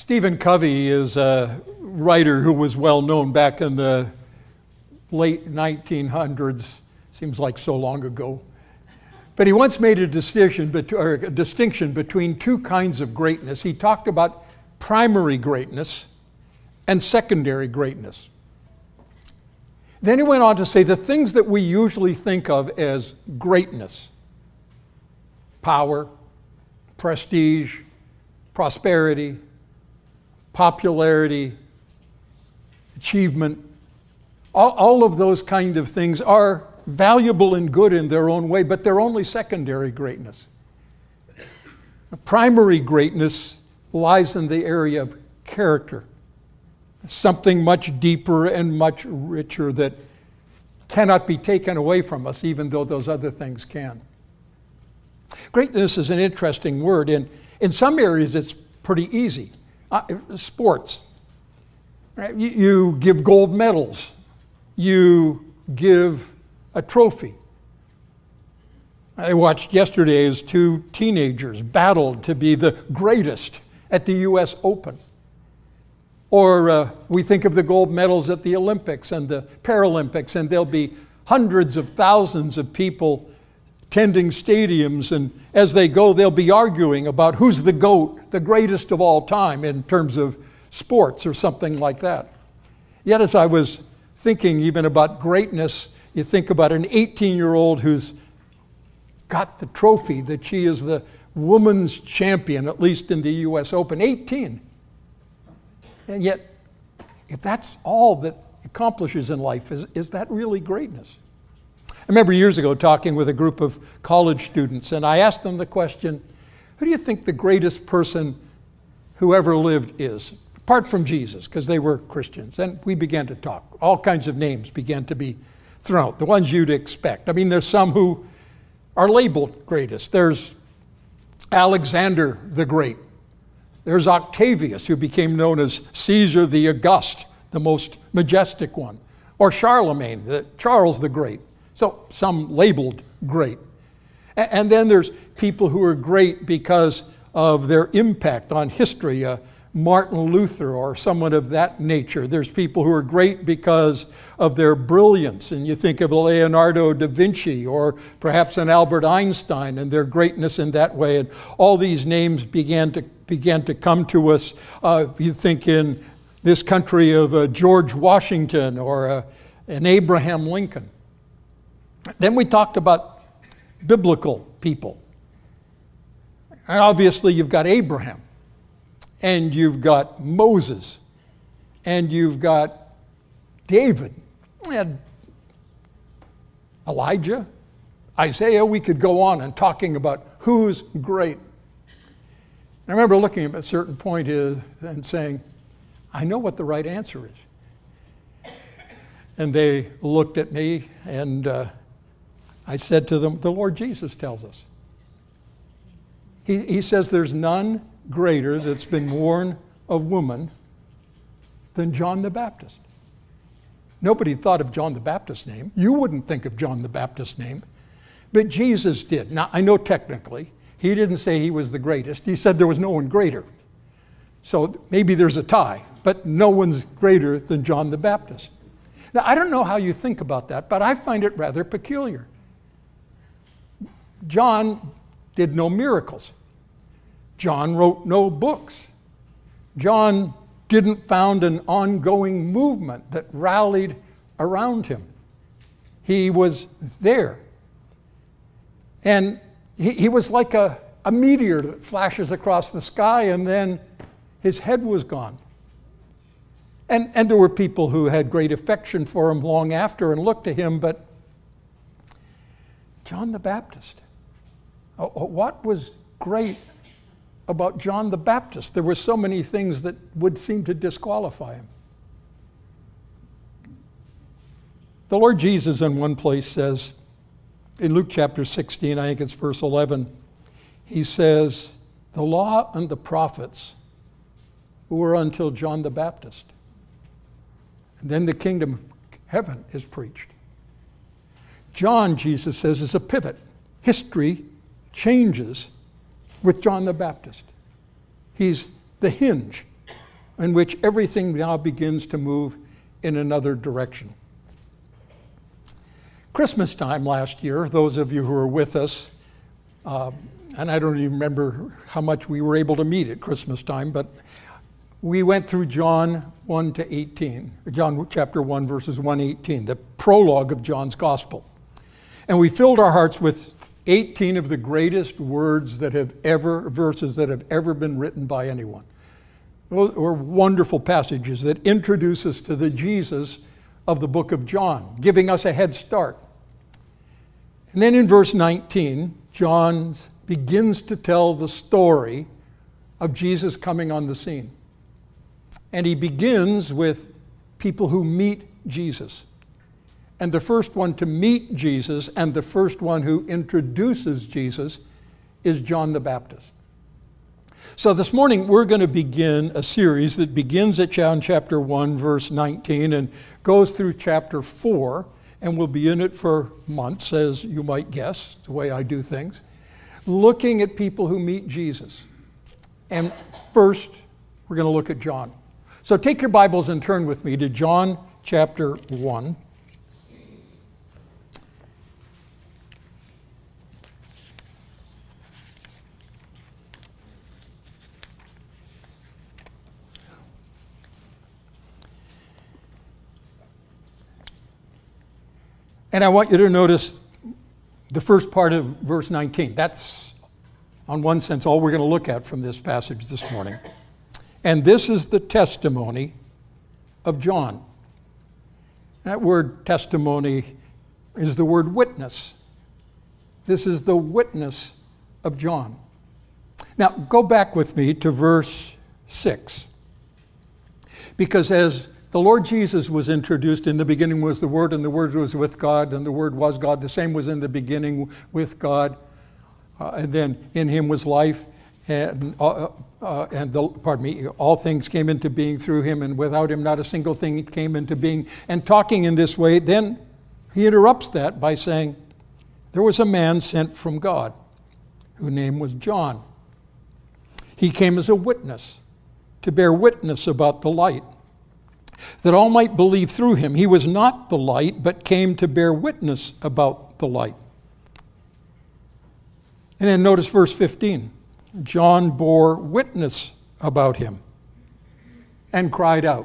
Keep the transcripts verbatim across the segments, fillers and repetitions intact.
Stephen Covey is a writer who was well known back in the late nineteen hundreds, seems like so long ago. But he once made a decision, or a distinction between two kinds of greatness. He talked about primary greatness and secondary greatness. Then he went on to say the things that we usually think of as greatness: power, prestige, prosperity, popularity, achievement, all, all of those kind of things are valuable and good in their own way, but they're only secondary greatness. Primary greatness lies in the area of character, something much deeper and much richer that cannot be taken away from us, even though those other things can. Greatness is an interesting word. In, in some areas, it's pretty easy. Uh, sports. Right? You, you give gold medals. You give a trophy. I watched yesterday as two teenagers battled to be the greatest at the U S Open. Or uh, we think of the gold medals at the Olympics and the Paralympics, and there'll be hundreds of thousands of people attending stadiums, and as they go, they'll be arguing about who's the GOAT, the greatest of all time in terms of sports or something like that. Yet as I was thinking even about greatness, you think about an eighteen-year-old who's got the trophy that she is the women's champion, at least in the U S Open, eighteen. And yet, if that's all that accomplishes in life, is, is that really greatness? I remember years ago talking with a group of college students, and I asked them the question, who do you think the greatest person who ever lived is? Apart from Jesus, because they were Christians. And we began to talk. All kinds of names began to be thrown out, the ones you'd expect. I mean, there's some who are labeled greatest. There's Alexander the Great. There's Octavius, who became known as Caesar the August, the most majestic one. Or Charlemagne, the, Charles the Great. So some labeled great. And, and then there's people who are great because of their impact on history. Uh, Martin Luther or someone of that nature. There's people who are great because of their brilliance, and you think of Leonardo da Vinci or perhaps an Albert Einstein and their greatness in that way, and all these names began to began to come to us. Uh, you think in this country of uh, George Washington or uh, an Abraham Lincoln. Then we talked about biblical people. And obviously you've got Abraham. And you've got Moses, and you've got David, and Elijah, Isaiah. We could go on and talking about who's great. I remember looking at a certain point and saying, I know what the right answer is. And they looked at me, and uh, I said to them, the Lord Jesus tells us. He, he says there's none greater that's been born of woman than John the Baptist. Nobody thought of John the Baptist's name. You wouldn't think of John the Baptist's name, but Jesus did. Now, I know technically, he didn't say he was the greatest. He said there was no one greater. So maybe there's a tie, but no one's greater than John the Baptist. Now, I don't know how you think about that, but I find it rather peculiar. John did no miracles. John wrote no books. John didn't found an ongoing movement that rallied around him. He was there. And he, he was like a, a meteor that flashes across the sky, and then his head was gone. And, and there were people who had great affection for him long after and looked to him, but John the Baptist, what was great about John the Baptist? There were so many things that would seem to disqualify him. The Lord Jesus in one place says, in Luke chapter sixteen, I think it's verse eleven, he says, the law and the prophets were until John the Baptist. And then the kingdom of heaven is preached. John, Jesus says, is a pivot. History changes with John the Baptist. He's the hinge in which everything now begins to move in another direction. Christmas time last year, those of you who were with us, uh, and I don't even remember how much we were able to meet at Christmas time, but we went through John one to eighteen, John chapter one, verses one to eighteen, the prologue of John's gospel. And we filled our hearts with eighteen of the greatest words that have ever, verses that have ever been written by anyone. Those were wonderful passages that introduce us to the Jesus of the book of John, giving us a head start. And then in verse nineteen, John begins to tell the story of Jesus coming on the scene. And he begins with people who meet Jesus. And the first one to meet Jesus and the first one who introduces Jesus is John the Baptist. So this morning we're going to begin a series that begins at John chapter one, verse nineteen, and goes through chapter four, and we'll be in it for months, as you might guess, the way I do things, looking at people who meet Jesus. And first, we're going to look at John. So take your Bibles and turn with me to John chapter one. And I want you to notice the first part of verse nineteen. That's, on one sense, all we're going to look at from this passage this morning. And this is the testimony of John. That word testimony is the word witness. This is the witness of John. Now, go back with me to verse six. Because as the Lord Jesus was introduced, in the beginning was the Word, and the Word was with God, and the Word was God. The same was in the beginning with God. Uh, and then in him was life, and, uh, uh, and the, pardon me, all things came into being through him, and without him not a single thing came into being. And talking in this way, then he interrupts that by saying, there was a man sent from God, whose name was John. He came as a witness, to bear witness about the light, that all might believe through him. He was not the light, but came to bear witness about the light. And then notice verse fifteen. John bore witness about him and cried out.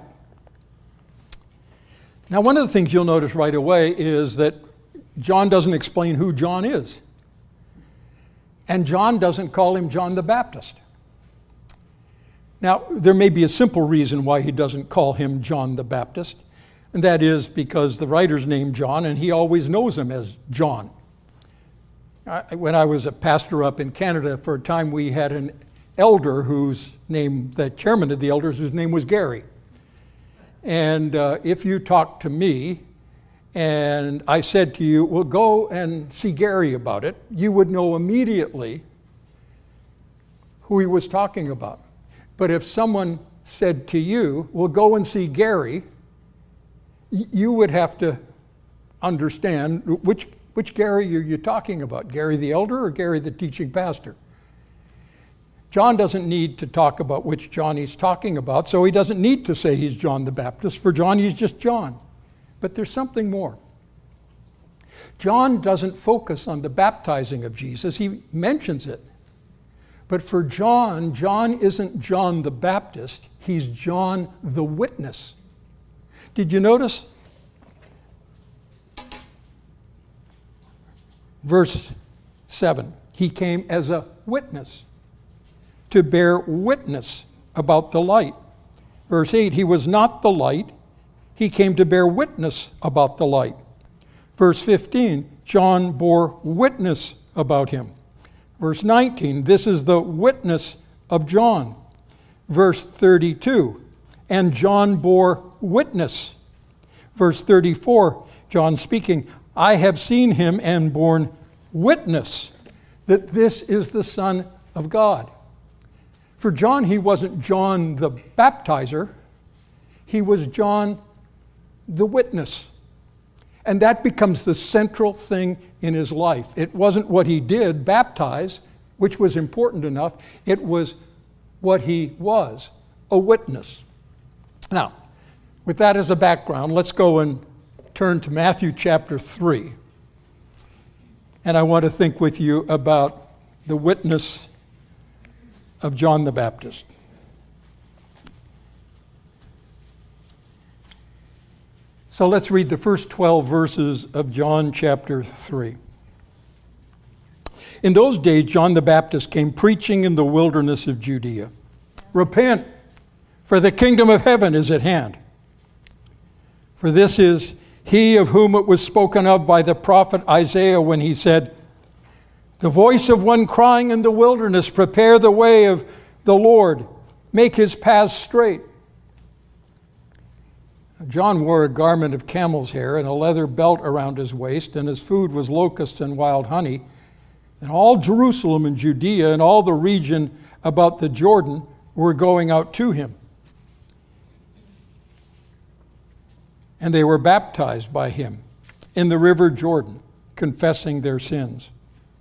Now, one of the things you'll notice right away is that John doesn't explain who John is. And John doesn't call him John the Baptist. Now, there may be a simple reason why he doesn't call him John the Baptist, and that is because the writer's named John, and he always knows him as John. I, when I was a pastor up in Canada, for a time we had an elder whose name, the chairman of the elders, whose name was Gary. And uh, if you talked to me, and I said to you, well, go and see Gary about it, you would know immediately who he was talking about. But if someone said to you, well, go and see Gary, you would have to understand which, which Gary are you talking about, Gary the elder or Gary the teaching pastor? John doesn't need to talk about which John he's talking about, so he doesn't need to say he's John the Baptist. For John, he's just John. But there's something more. John doesn't focus on the baptizing of Jesus. He mentions it. But for John, John isn't John the Baptist, he's John the witness. Did you notice? Verse seven, he came as a witness, to bear witness about the light. Verse eight, he was not the light, he came to bear witness about the light. Verse fifteen, John bore witness about him. Verse nineteen, this is the witness of John. Verse thirty-two, and John bore witness. Verse thirty-four, John speaking, I have seen him and borne witness that this is the Son of God. For John, he wasn't John the baptizer, he was John the witness. And that becomes the central thing in his life. It wasn't what he did, baptize, which was important enough. It was what he was, a witness. Now, with that as a background, let's go and turn to Matthew chapter three. And I want to think with you about the witness of John the Baptist. So let's read the first twelve verses of John chapter three. In those days, John the Baptist came preaching in the wilderness of Judea. Repent, for the kingdom of heaven is at hand. For this is he of whom it was spoken of by the prophet Isaiah when he said, the voice of one crying in the wilderness, prepare the way of the Lord, make his paths straight. John wore a garment of camel's hair and a leather belt around his waist, and his food was locusts and wild honey. And all Jerusalem and Judea and all the region about the Jordan were going out to him. And they were baptized by him in the river Jordan, confessing their sins.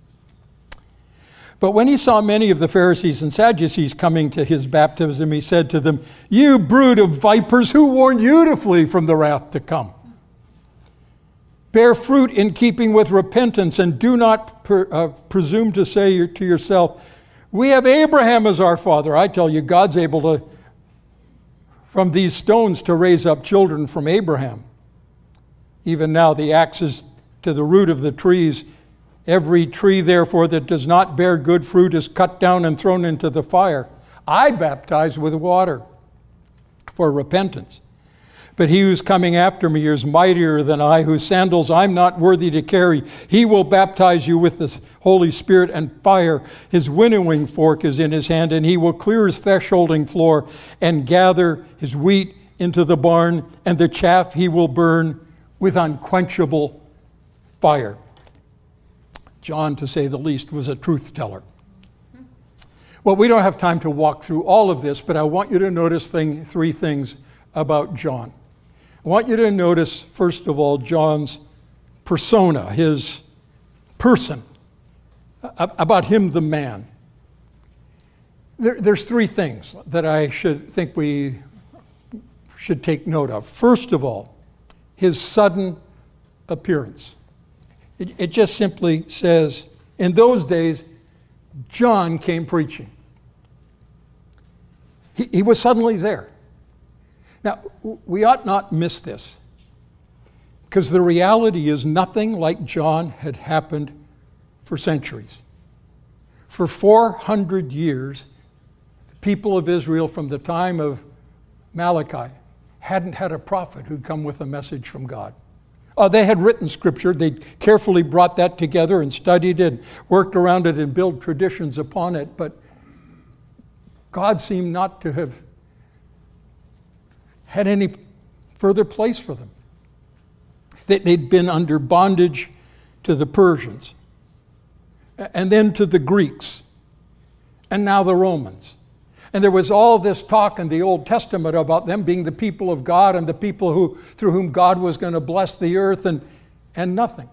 But when he saw many of the Pharisees and Sadducees coming to his baptism, he said to them, you brood of vipers, who warned you to flee from the wrath to come? Bear fruit in keeping with repentance, and do not per, uh, presume to say to yourself, we have Abraham as our father. I tell you, God's able to, from these stones, to raise up children from Abraham. Even now the axe is to the root of the trees. Every tree, therefore, that does not bear good fruit is cut down and thrown into the fire. I baptize with water for repentance. But he who's coming after me is mightier than I, whose sandals I'm not worthy to carry. He will baptize you with the Holy Spirit and fire. His winnowing fork is in his hand, and he will clear his thresholding floor and gather his wheat into the barn, and the chaff he will burn with unquenchable fire. John, to say the least, was a truth teller. Well, we don't have time to walk through all of this, but I want you to notice thing, three things about John. I want you to notice, first of all, John's persona, his person, about him, the man. There, there's three things that I should think we should take note of. First of all, his sudden appearance. It, it just simply says, in those days, John came preaching. He, he was suddenly there. Now, we ought not miss this, because the reality is nothing like John had happened for centuries. For four hundred years, the people of Israel from the time of Malachi hadn't had a prophet who'd come with a message from God. Uh, they had written scripture. They carefully brought that together and studied it, worked around it, and built traditions upon it. But God seemed not to have had any further place for them. They, they'd been under bondage to the Persians, and then to the Greeks, and now the Romans. And there was all this talk in the Old Testament about them being the people of God and the people who, through whom God was going to bless the earth, and, and nothing.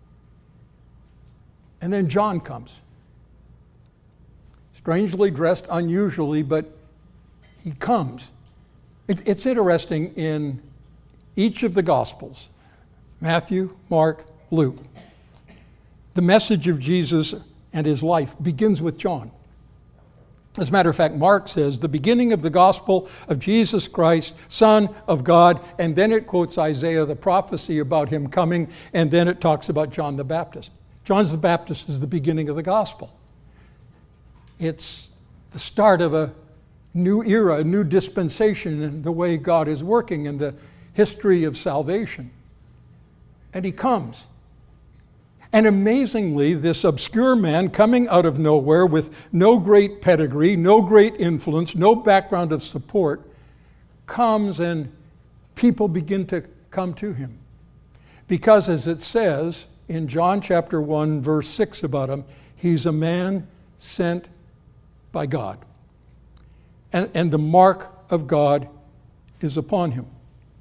And then John comes. Strangely dressed, unusually, but he comes. It's, it's interesting, in each of the Gospels, Matthew, Mark, Luke, the message of Jesus and his life begins with John. As a matter of fact, Mark says, the beginning of the gospel of Jesus Christ, Son of God, and then it quotes Isaiah, the prophecy about him coming, and then it talks about John the Baptist. John the Baptist is the beginning of the gospel. It's the start of a new era, a new dispensation in the way God is working in the history of salvation. And he comes. And amazingly, this obscure man coming out of nowhere with no great pedigree, no great influence, no background of support, comes, and people begin to come to him. Because as it says in John chapter one, verse six about him, he's a man sent by God. And, and the mark of God is upon him.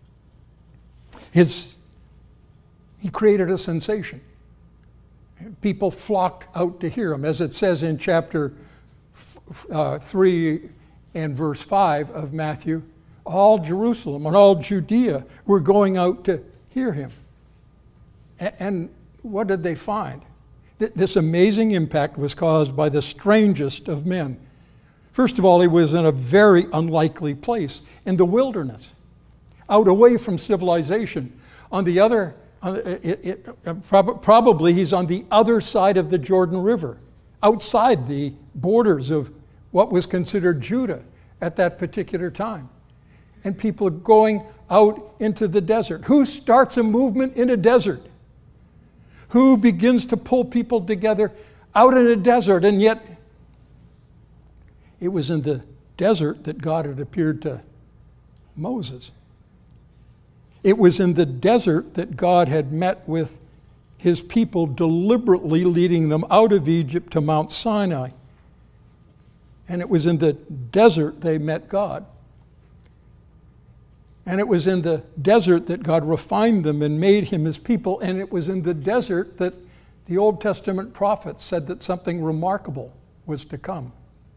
His, he created a sensation. People flocked out to hear him, as it says in chapter uh, three and verse five of Matthew. all Jerusalem and all Judea were going out to hear him. And what did they find? This amazing impact was caused by the strangest of men. First of all, he was in a very unlikely place, in the wilderness, out away from civilization. On the other, it, it, probably he's on the other side of the Jordan River, outside the borders of what was considered Judah at that particular time. And people are going out into the desert. Who starts a movement in a desert? Who begins to pull people together out in a desert? And yet, it was in the desert that God had appeared to Moses. It was in the desert that God had met with his people, deliberately leading them out of Egypt to Mount Sinai. And it was in the desert they met God. And it was in the desert that God refined them and made him his people. And it was in the desert that the Old Testament prophets said that something remarkable was to come.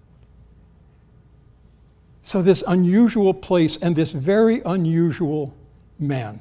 So this unusual place and this very unusual man.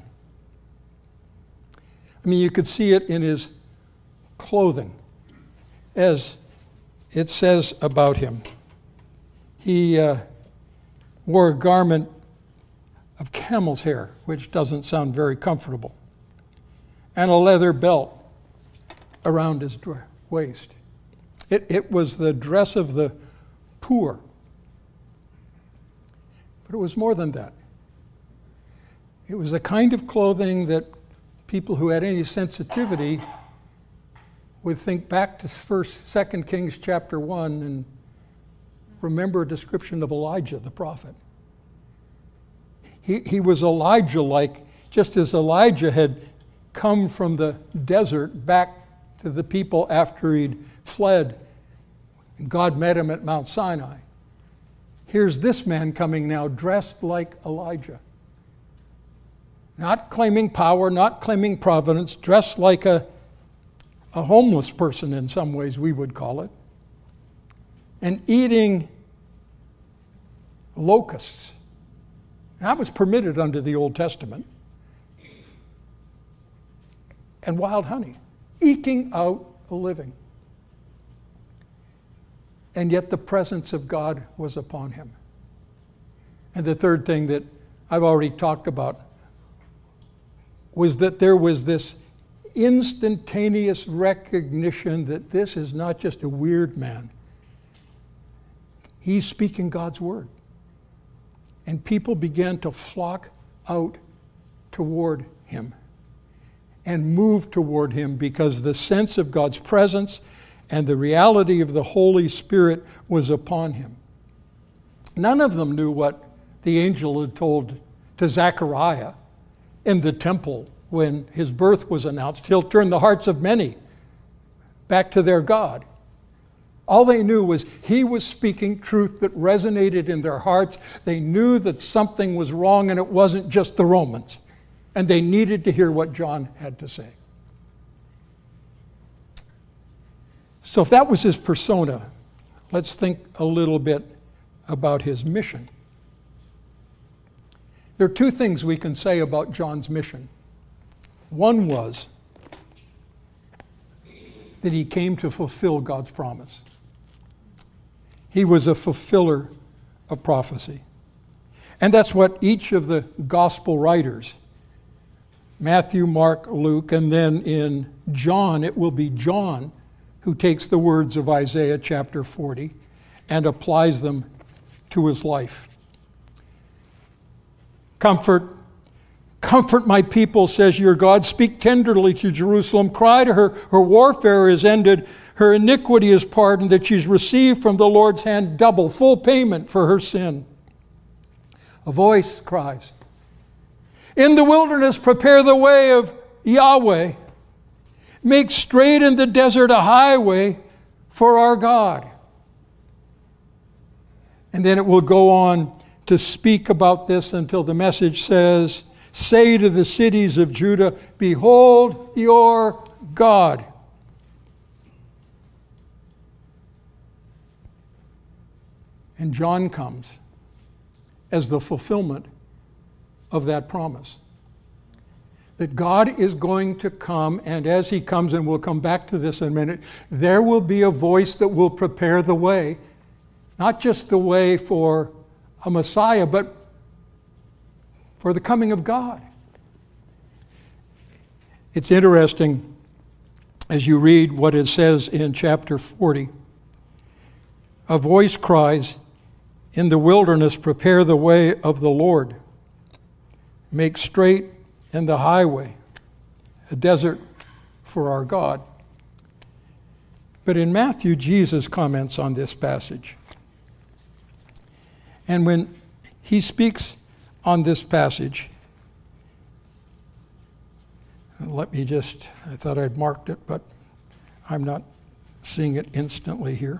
I mean, you could see it in his clothing. As it says about him, he uh, wore a garment of camel's hair, which doesn't sound very comfortable, and a leather belt around his waist. It, it was the dress of the poor. But it was more than that. It was the kind of clothing that people who had any sensitivity would think back to First, Second Kings chapter one and remember a description of Elijah the prophet. He, he was Elijah-like, just as Elijah had come from the desert back to the people after he'd fled, and God met him at Mount Sinai. Here's this man coming now dressed like Elijah. Not claiming power, not claiming providence, dressed like a, a homeless person in some ways we would call it, and eating locusts. That was permitted under the Old Testament. And wild honey, eking out a living. And yet the presence of God was upon him. And the third thing that I've already talked about was that there was this instantaneous recognition that this is not just a weird man. He's speaking God's word. And people began to flock out toward him and move toward him because the sense of God's presence and the reality of the Holy Spirit was upon him. None of them knew what the angel had told to Zechariah in the temple when his birth was announced. He'll turn the hearts of many back to their God. All they knew was he was speaking truth that resonated in their hearts. They knew that something was wrong and it wasn't just the Romans. And they needed to hear what John had to say. So if that was his persona, let's think a little bit about his mission. There are two things we can say about John's mission. One was that he came to fulfill God's promise. He was a fulfiller of prophecy. And that's what each of the gospel writers, Matthew, Mark, Luke, and then in John, it will be John who takes the words of Isaiah chapter forty and applies them to his life. Comfort, comfort my people, says your God. Speak tenderly to Jerusalem. Cry to her, her warfare is ended. Her iniquity is pardoned, that she's received from the Lord's hand double, full payment for her sin. A voice cries, in the wilderness prepare the way of Yahweh. Make straight in the desert a highway for our God. And then it will go on to speak about this until the message says, say to the cities of Judah, behold your God. And John comes as the fulfillment of that promise. That God is going to come, and as he comes, and we'll come back to this in a minute, there will be a voice that will prepare the way, not just the way for a Messiah, but for the coming of God. It's interesting as you read what it says in chapter forty. A voice cries, "In the wilderness, prepare the way of the Lord. Make straight in the highway, a desert for our God." But in Matthew, Jesus comments on this passage. And when he speaks on this passage, let me just, I thought I'd marked it, but I'm not seeing it instantly here.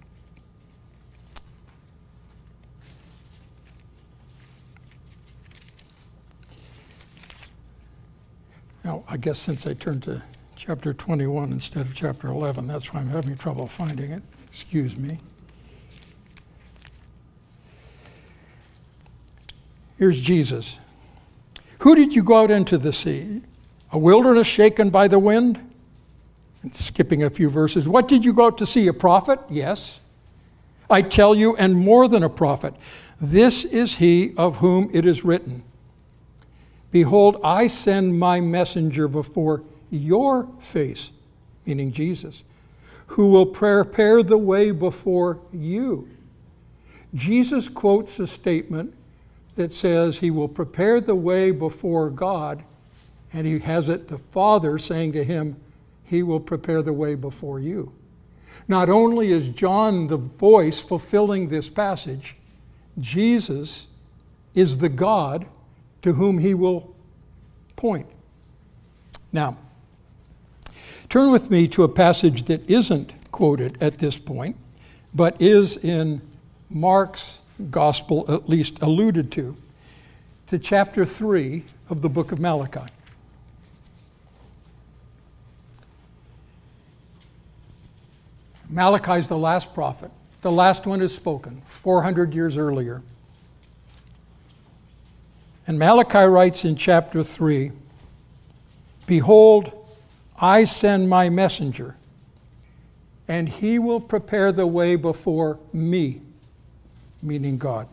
Now, I guess since I turned to chapter twenty-one instead of chapter eleven, that's why I'm having trouble finding it. Excuse me. Here's Jesus. "Who did you go out into the sea? A wilderness shaken by the wind?" And skipping a few verses. "What did you go out to see? A prophet? Yes. I tell you, and more than a prophet. This is he of whom it is written, 'Behold, I send my messenger before your face,'" meaning Jesus, "who will prepare the way before you." Jesus quotes a statement that says he will prepare the way before God, and he has it the Father saying to him, he will prepare the way before you. Not only is John the voice fulfilling this passage, Jesus is the God to whom he will point. Now, turn with me to a passage that isn't quoted at this point, but is in Mark's gospel, at least alluded to, to chapter three of the book of Malachi. Malachi is the last prophet. The last one is spoken four hundred years earlier. And Malachi writes in chapter three, "Behold, I send my messenger, and he will prepare the way before me," meaning God.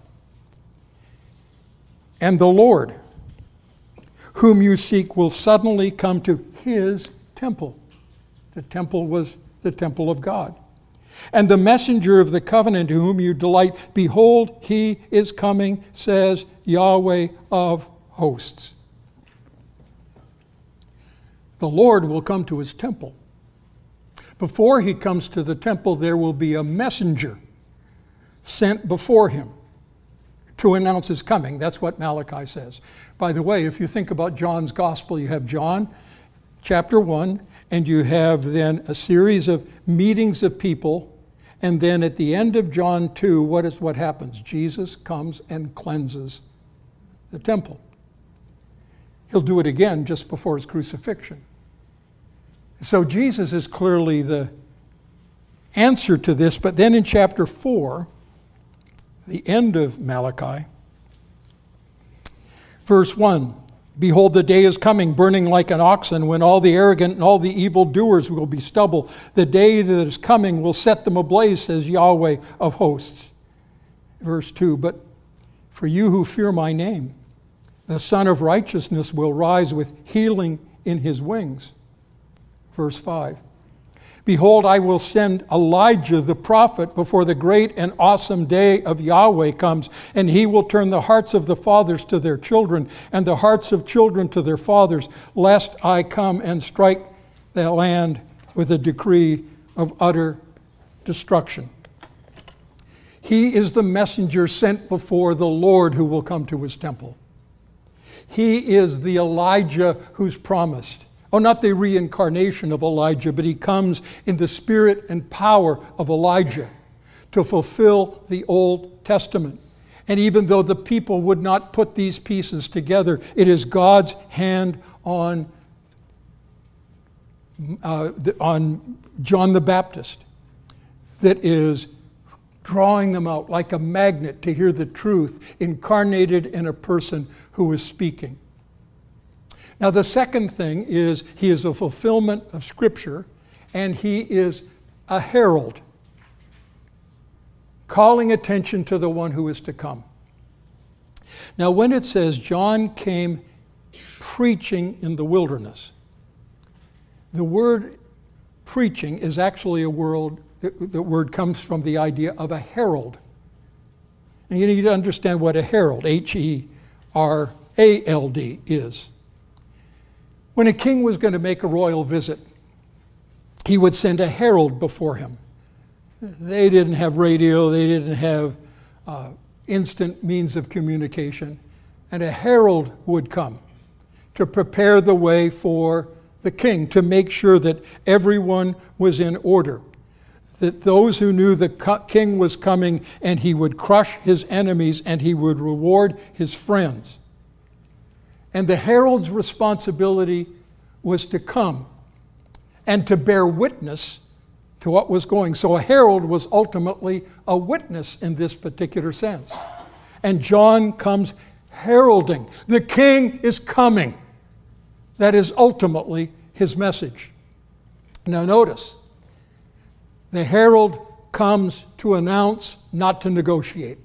"And the Lord, whom you seek, will suddenly come to his temple." The temple was the temple of God. "And the messenger of the covenant to whom you delight, behold, he is coming, says Yahweh of hosts." The Lord will come to his temple. Before he comes to the temple, there will be a messenger sent before him to announce his coming. That's what Malachi says. By the way, if you think about John's gospel, you have John chapter one, and you have then a series of meetings of people, and then at the end of John two, what is what happens? Jesus comes and cleanses the temple. He'll do it again just before his crucifixion. So Jesus is clearly the answer to this, but then in chapter four, the end of Malachi, verse one, "Behold, the day is coming, burning like an oxen, when all the arrogant and all the evildoers will be stubble. The day that is coming will set them ablaze, says Yahweh of hosts." Verse two, "But for you who fear my name, the Son of Righteousness will rise with healing in his wings." Verse five, "Behold, I will send Elijah the prophet before the great and awesome day of Yahweh comes, and he will turn the hearts of the fathers to their children, and the hearts of children to their fathers, lest I come and strike the land with a decree of utter destruction." He is the messenger sent before the Lord who will come to his temple. He is the Elijah who's promised. Oh, not the reincarnation of Elijah, but he comes in the spirit and power of Elijah to fulfill the Old Testament. And even though the people would not put these pieces together, it is God's hand on, uh, on John the Baptist that is drawing them out like a magnet to hear the truth incarnated in a person who is speaking. Now, the second thing is he is a fulfillment of Scripture, and he is a herald, calling attention to the one who is to come. Now, when it says John came preaching in the wilderness, the word preaching is actually a word, the word comes from the idea of a herald. And you need to understand what a herald, H E R A L D, is. When a king was going to make a royal visit, he would send a herald before him. They didn't have radio, they didn't have uh, instant means of communication, and a herald would come to prepare the way for the king, to make sure that everyone was in order, that those who knew the king was coming and he would crush his enemies and he would reward his friends. And the herald's responsibility was to come and to bear witness to what was going. So a herald was ultimately a witness in this particular sense. And John comes heralding. The king is coming. That is ultimately his message. Now notice, the herald comes to announce, not to negotiate.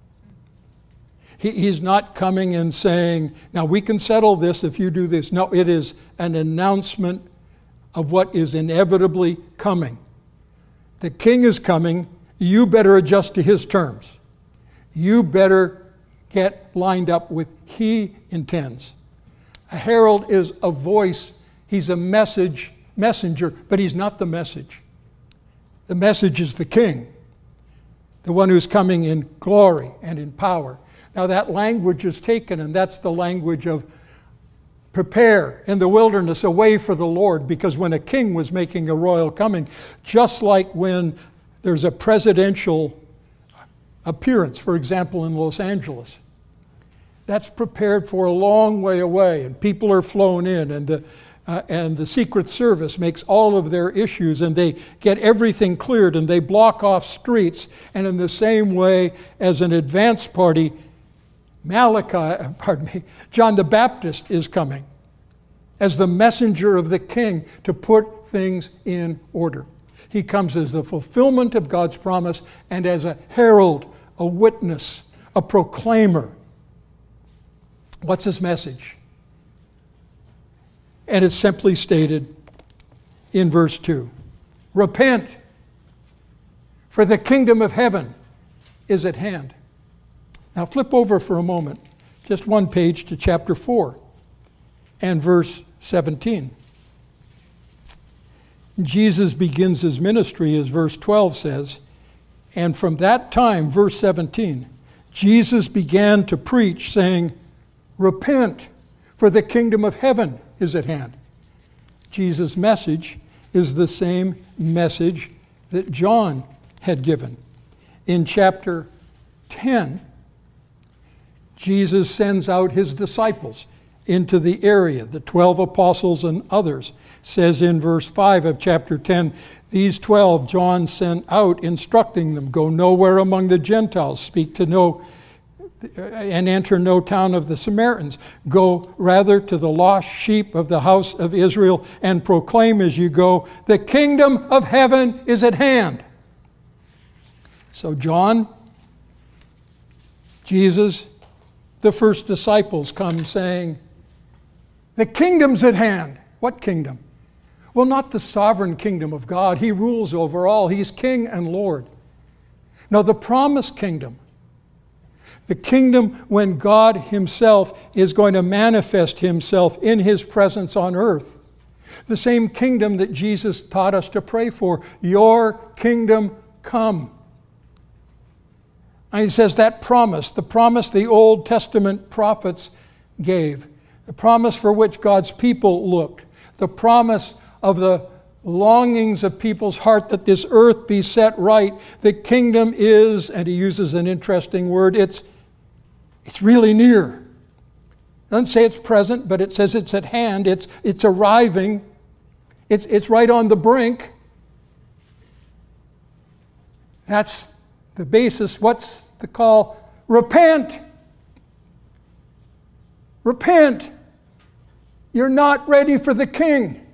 He, he's not coming and saying, now we can settle this if you do this. No, it is an announcement of what is inevitably coming. The king is coming, you better adjust to his terms. You better get lined up with he intends. A herald is a voice, he's a message, messenger, but he's not the message. The message is the king, the one who's coming in glory and in power. Now that language is taken, and that's the language of prepare in the wilderness a way for the Lord, because when a king was making a royal coming, just like when there's a presidential appearance, for example, in Los Angeles, that's prepared for a long way away, and people are flown in, and the, uh, and the Secret Service makes all of their issues, and they get everything cleared, and they block off streets, and in the same way as an advance party, Malachi, pardon me, John the Baptist is coming as the messenger of the king to put things in order. He comes as the fulfillment of God's promise and as a herald, a witness, a proclaimer. What's his message? And it's simply stated in verse two. Repent, for the kingdom of heaven is at hand. Now flip over for a moment, just one page to chapter four and verse seventeen. Jesus begins his ministry, as verse twelve says, and from that time, verse seventeen, Jesus began to preach, saying, repent, for the kingdom of heaven is at hand. Jesus' message is the same message that John had given. In chapter ten, Jesus sends out his disciples into the area, the twelve apostles and others. Says in verse five of chapter ten, these twelve John sent out, instructing them, go nowhere among the Gentiles, speak to no, and enter no town of the Samaritans. Go rather to the lost sheep of the house of Israel, and proclaim as you go, the kingdom of heaven is at hand. So John, Jesus, the first disciples come saying, the kingdom's at hand. What kingdom? Well, not the sovereign kingdom of God. He rules over all. He's king and Lord. No, the promised kingdom. The kingdom when God himself is going to manifest himself in his presence on earth. The same kingdom that Jesus taught us to pray for. Your kingdom come. And he says that promise, the promise the Old Testament prophets gave, the promise for which God's people looked, the promise of the longings of people's heart that this earth be set right. The kingdom is, and he uses an interesting word, it's, it's really near. It doesn't say it's present, but it says it's at hand, it's, it's arriving, it's, it's right on the brink. That's the basis, what's the call? Repent. Repent. You're not ready for the King.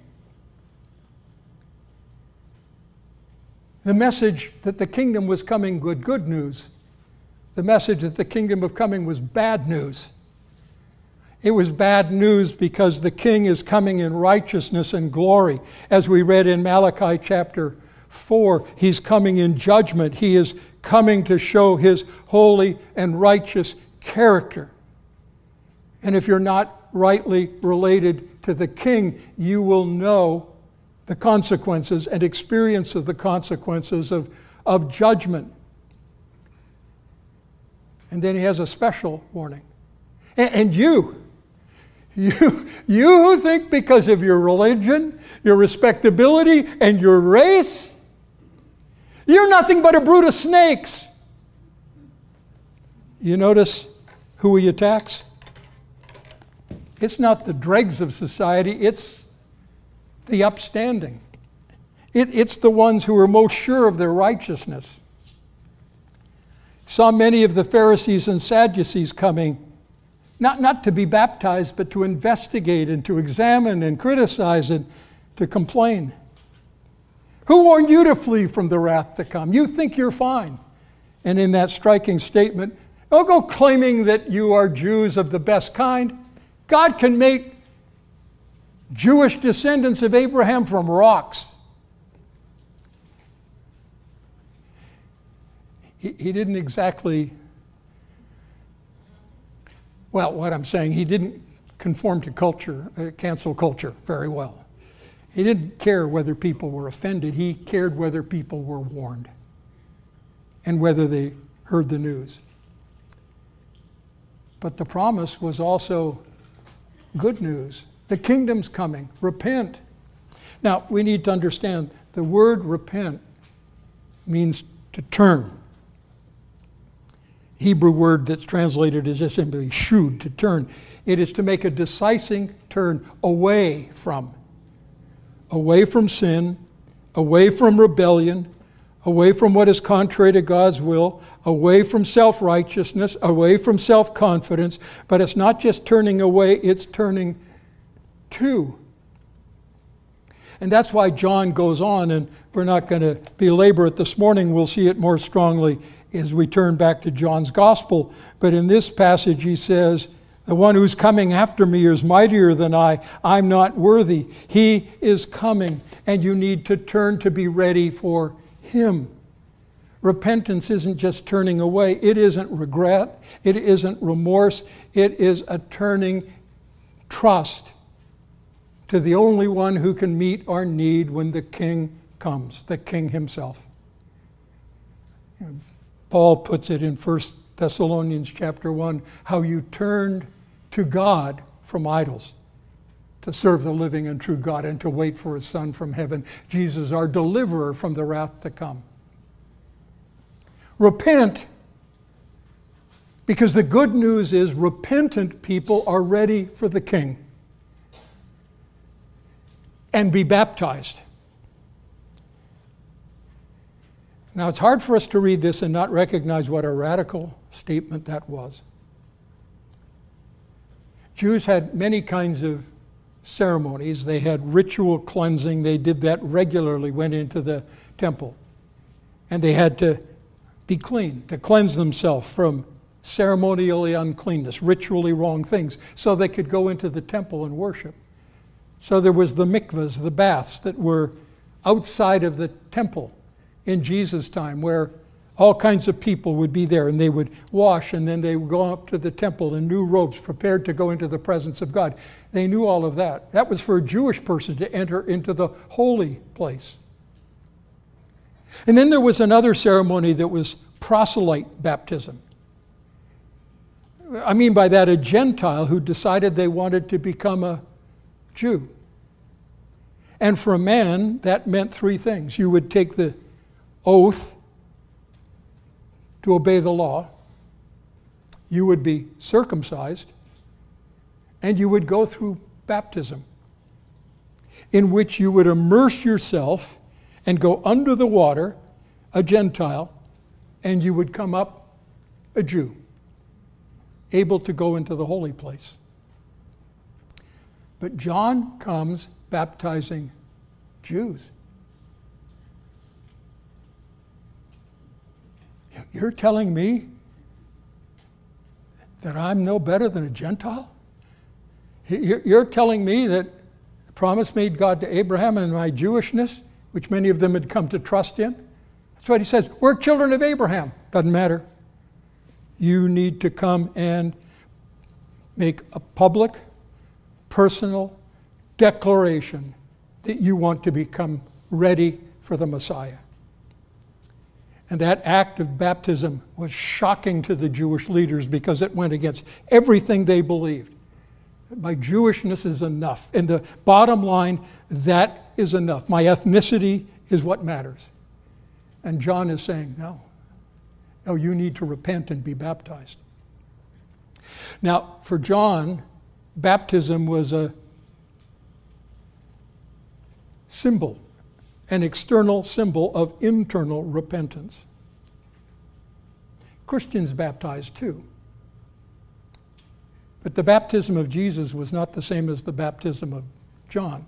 The message that the kingdom was coming, good, good news. The message that the kingdom of coming was bad news. It was bad news because the king is coming in righteousness and glory. As we read in Malachi chapter four, he's coming in judgment. He is coming to show his holy and righteous character. And if you're not rightly related to the king, you will know the consequences and experience of the consequences of, of judgment. And then he has a special warning. And, and you, you, you who think because of your religion, your respectability, and your race, you're nothing but a brood of snakes. You notice who he attacks? It's not the dregs of society, it's the upstanding. It, it's the ones who are most sure of their righteousness. Saw many of the Pharisees and Sadducees coming, not, not to be baptized, but to investigate and to examine and criticize and to complain. Who warned you to flee from the wrath to come? You think you're fine. And in that striking statement, don't go claiming that you are Jews of the best kind. God can make Jewish descendants of Abraham from rocks. He, he didn't exactly, well, what I'm saying, he didn't conform to culture, uh, cancel culture very well. He didn't care whether people were offended. He cared whether people were warned and whether they heard the news. But the promise was also good news. The kingdom's coming. Repent. Now, we need to understand the word repent means to turn. Hebrew word that's translated is just simply shud, to turn. It is to make a decisive turn away from. Away from sin, away from rebellion, away from what is contrary to God's will, away from self-righteousness, away from self-confidence. But it's not just turning away, it's turning to. And that's why John goes on, and we're not going to belabor it this morning. We'll see it more strongly as we turn back to John's gospel. But in this passage he says, the one who's coming after me is mightier than I. I'm not worthy. He is coming, and you need to turn to be ready for him. Repentance isn't just turning away. It isn't regret. It isn't remorse. It is a turning trust to the only one who can meet our need when the King comes, the King himself. Paul puts it in First Thessalonians chapter one, how you turned to God from idols to serve the living and true God and to wait for his Son from heaven, Jesus, our deliverer from the wrath to come. Repent, because the good news is repentant people are ready for the King. And be baptized. Now, it's hard for us to read this and not recognize what a radical statement that was. Jews had many kinds of ceremonies. They had ritual cleansing. They did that regularly, went into the temple. And they had to be clean, to cleanse themselves from ceremonially uncleanness, ritually wrong things, so they could go into the temple and worship. So there was the mikvahs, the baths that were outside of the temple in Jesus' time, where all kinds of people would be there, and they would wash, and then they would go up to the temple in new robes, prepared to go into the presence of God. They knew all of that. That was for a Jewish person to enter into the holy place. And then there was another ceremony that was proselyte baptism. I mean by that a Gentile who decided they wanted to become a Jew. And for a man, that meant three things. You would take the oath to obey the law, you would be circumcised, and you would go through baptism, in which you would immerse yourself and go under the water, a Gentile, and you would come up a Jew, able to go into the holy place. But John comes baptizing Jews. You're telling me that I'm no better than a Gentile? You're telling me that the promise made God to Abraham and my Jewishness, which many of them had come to trust in, that's what he says. We're children of Abraham. Doesn't matter. You need to come and make a public, personal declaration that you want to become ready for the Messiah. And that act of baptism was shocking to the Jewish leaders because it went against everything they believed. My Jewishness is enough. And the bottom line, that is enough. My ethnicity is what matters. And John is saying, no. No, you need to repent and be baptized. Now, for John, baptism was a symbol, an external symbol of internal repentance. Christians baptized too. But the baptism of Jesus was not the same as the baptism of John.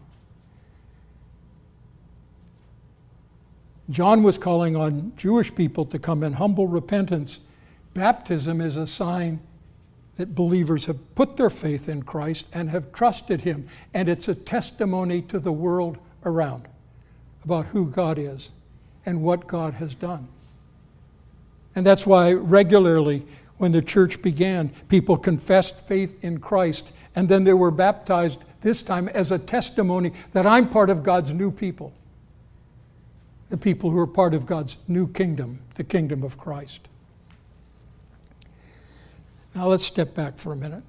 John was calling on Jewish people to come in humble repentance. Baptism is a sign that believers have put their faith in Christ and have trusted him. And it's a testimony to the world around about who God is and what God has done. And that's why regularly when the church began, people confessed faith in Christ, and then they were baptized, this time as a testimony that I'm part of God's new people. The people who are part of God's new kingdom, the kingdom of Christ. Now let's step back for a minute.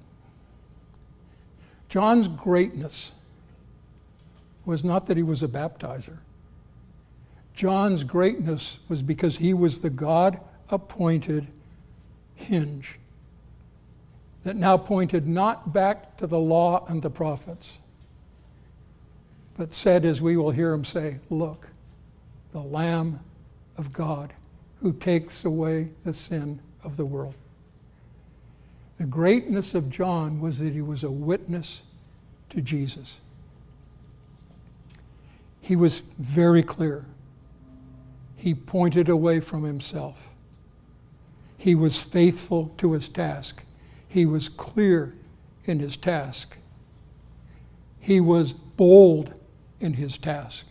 John's greatness was not that he was a baptizer. John's greatness was because he was the God-appointed hinge that now pointed not back to the law and the prophets, but said, as we will hear him say, look, the Lamb of God who takes away the sin of the world. The greatness of John was that he was a witness to Jesus. He was very clear. He pointed away from himself. He was faithful to his task. He was clear in his task. He was bold in his task.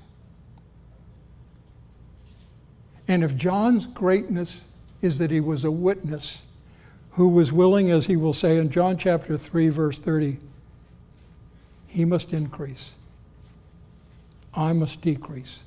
And if John's greatness is that he was a witness who was willing, as he will say in John chapter three, verse thirty, he must increase. I must decrease.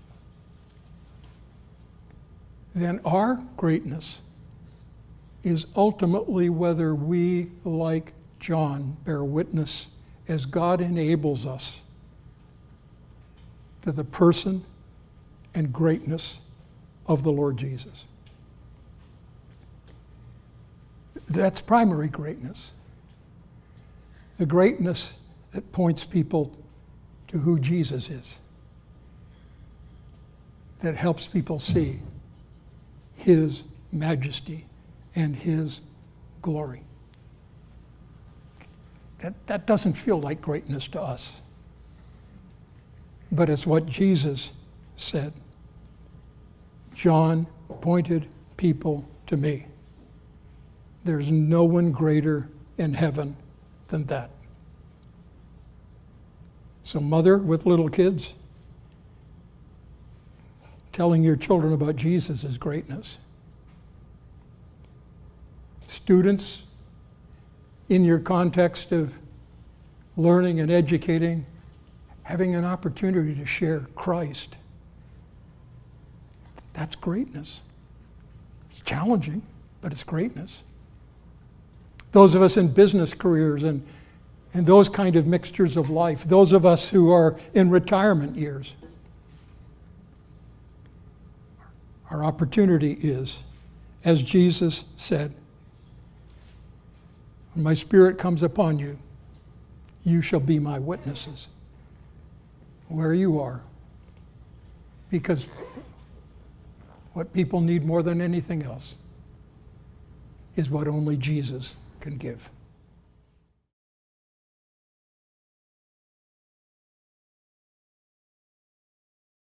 Then our greatness is ultimately whether we, like John, bear witness as God enables us to the person and greatness of the Lord Jesus. That's primary greatness. The greatness that points people to who Jesus is. That helps people see his majesty and his glory. That, that doesn't feel like greatness to us. But it's what Jesus said. John pointed people to me. There's no one greater in heaven than that. So mother with little kids, telling your children about Jesus is greatness. Students, in your context of learning and educating, having an opportunity to share Christ, that's greatness. It's challenging, but it's greatness. Those of us in business careers and, and those kind of mixtures of life, those of us who are in retirement years, our opportunity is, as Jesus said, when my Spirit comes upon you, you shall be my witnesses where you are. Because what people need more than anything else is what only Jesus can give.